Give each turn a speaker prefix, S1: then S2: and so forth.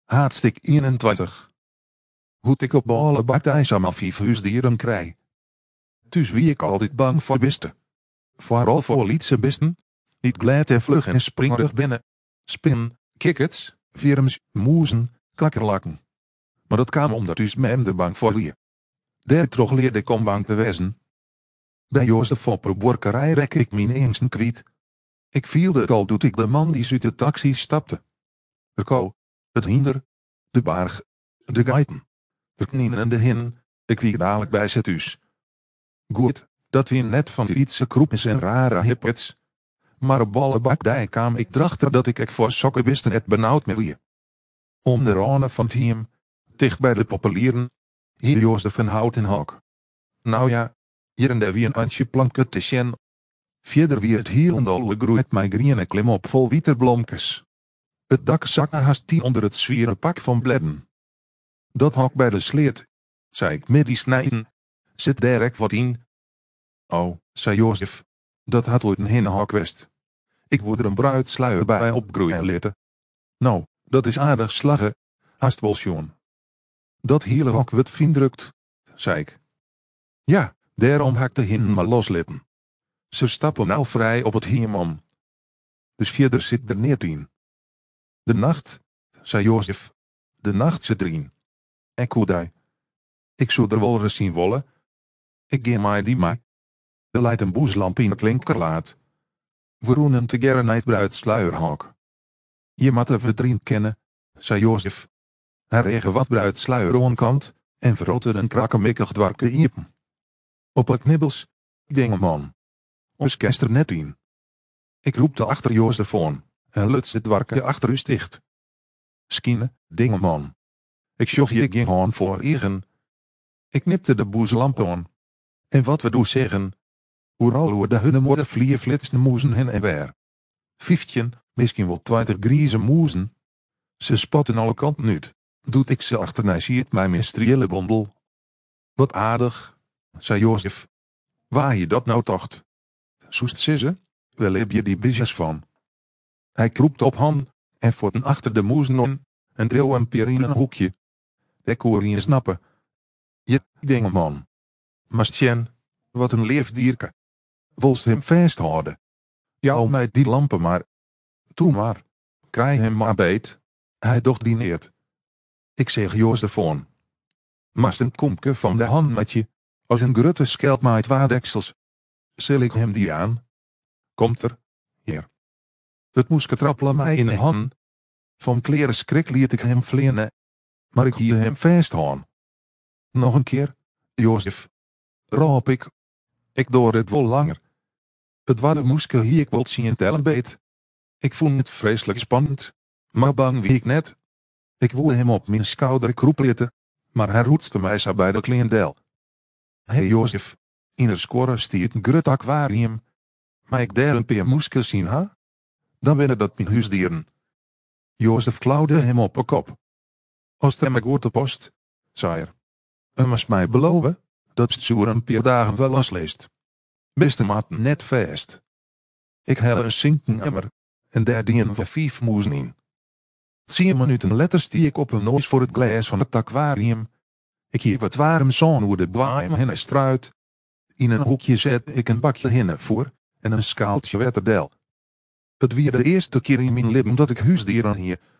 S1: Haatstik 21. Hoe ik op alle bakdijs allemaal 5 huisdieren krijg. Dus wie ik altijd bang voor biste. Vooral voor lietse bisten. Niet glad en vlug en springerig binnen. Spin, kikkets, vierms, moezen, kakkerlakken. Maar dat kwam omdat u me de bang voor wie. Daardoor leerde ik om bang te wezen. Bij Jozef op de borkerij rek ik mijn angsten kwijt. Ik vielde het al doet ik de man die uit de taxi stapte. De kou, het hinder, de barg, de geiten, de knieën en de hin, ik wie dadelijk bij zet huis. Goed, dat wie net van die ietse kroepjes en rare hippets. Maar op alle bakdij kwam ik erachter dat ik voor sokken wisten het benauwd me wie. Om de rane van het hiem, dicht bij de populieren, hier Jozef een houten hok. Nou ja, hier en daar wie een eindje planken te zien. Verder wie het hielendal groeit mij groene klim op vol wieterblomkes. Het dak zakte haast 10 onder het zwieren pak van bledden. Dat hok bij de sleet, zei ik midden snijden, zit daar ek wat in? Oh, zei Jozef, dat had ooit een hinnenhok west. Ik word er een bruidsluier bij opgroeien litten. Nou, dat is aardig slaggen, haast wel Sjoen. Dat hele hok wordt vriendrukt, zei ik. Ja, daarom hak de hinnen maar loslitten. Ze stappen nou vrij op het hiem om. Dus verder zit er niet in. De nacht, zei Jozef, de nacht zit erin. En koedij. Ik zou er wel eens zien wollen. Ik geef mij die maar. Er leidt een boeslamp in het linkerlaat. We roenen te gerren naar het bruidsluierhok. Je moet even erin kennen, zei Jozef. Hij regen wat bruidsluier onkant en verrotte een krakkemikkig dwarke iepen. Op het knibbels, dingeman. Ons kerst er net in. Ik roepte achter Jozef aan en lutste het dwarke achter u dicht. Skine, dingeman. Ik zocht je ging aan voor eigen. Ik knipte de boeslamp aan. En wat we doen zeggen. Oeral hoe de hunne modder vliegen flitste moezen hen en weer. 15, misschien wel 20 grieze moezen. Ze spotten alle kanten uit. Doet ik ze achterna ziet mijn ministeriële bondel. Wat aardig, zei Jozef. Waar je dat nou tocht? Soest ze? Wel heb je die bizjes van. Hij kroept op hand en voeten achter de moezen om en dreeuw een peer in een hoekje. De koor je snappen. Je dingeman. Mastjen, wat een leefdierke. Wolst hem vasthouden. Jou mij die lampen maar. Toe maar. Krijg hem maar beet. Hij doch dineert. Ik zeg Jozef aan. Mast een komke van de hand met je. Als een grutte schelp met waardeksels. Zil ik hem die aan? Komt er, heer. Het moest trappelen mij in de hand. Van kleren schrik liet ik hem vlienen. Maar ik hield hem vasthouden. Nog een keer, Jozef. Roep ik. Ik door het wel langer. Het was de moeske hier ik wilt zien tellen beet. Ik vond het vreselijk spannend. Maar bang wie ik net. Ik woe hem op mijn schouder kroeplitten. Maar hij roetste mij zo bij de kliëndel. Hey Jozef. In er score stiert een grut aquarium. Maar ik daar een peer moeskes zien ha? Dan binnen dat mijn huisdieren. Jozef klauwde hem op een kop. Als hem ik woord de post, zei er. Moest mij beloven, dat het zo een paar dagen wel losleest. Beste maat net vast. Ik helle een zinken emmer, en daar dienen voor 5 moezen in. 10 minuten letters die ik op een neus voor het glas van het aquarium. Ik hier wat warm zon hoe de blaam hen struit. In een hoekje zet ik een bakje hinnen voor, en een skaaltje watterdel. Het weer de eerste keer in mijn leven dat ik huisdieren hier,